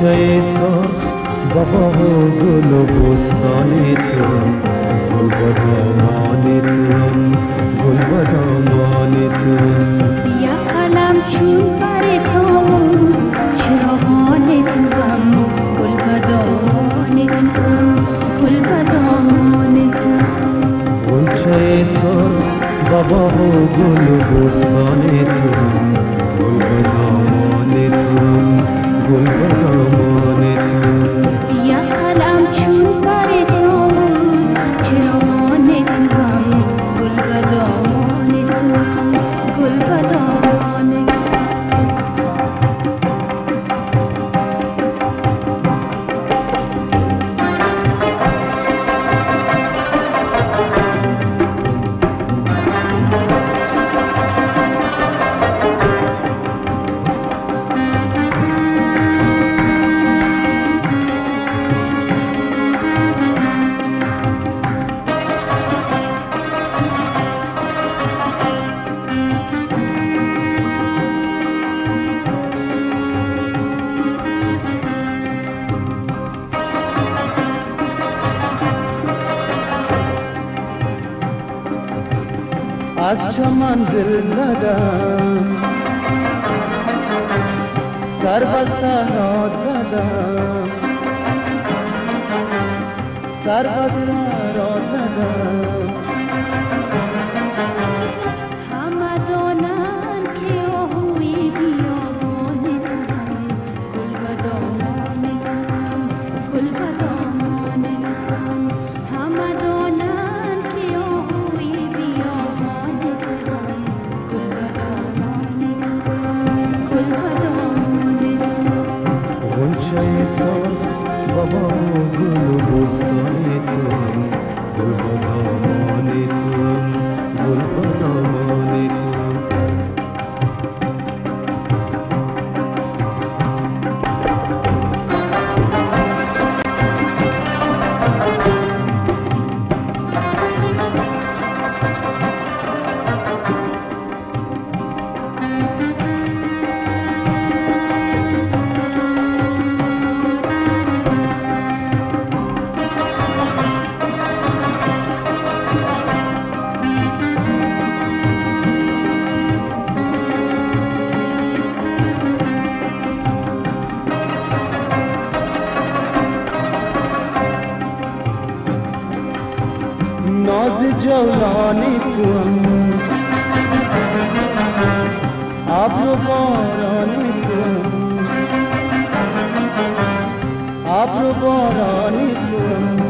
غنچه سرخ با باغ و گل و بستان تو، گل با دامان تو، گل با دامان تو. یا قلم چون بر تو چراغان تو هم، گل با دامان تو هم، گل با دامان تو. غنچه سرخ با باغ و گل و بستان تو، گل با دامان تو، گل با دامان تو. یا قلم چون بر تو چراغان تو هم، گل با دامان تو هم، گل با دامان تو. از چمن دل زدم، سر به صحرا زدم، سر به صحرا زدم. همه دانند که آهوی بیابان تو هم، گل با دامان تو هم، گل با دامان تو هم. همه دانند که آهوی بیابان تو هم، گل با دامان تو هم، گل با دامان تو. غنچه سرخ با باغ و گل و بستان تو، گل با دامان تو، گل با دامان تو. ناز جولانی تو هم، ابر و بارانی تو هم، ابر و بارانی تو هم.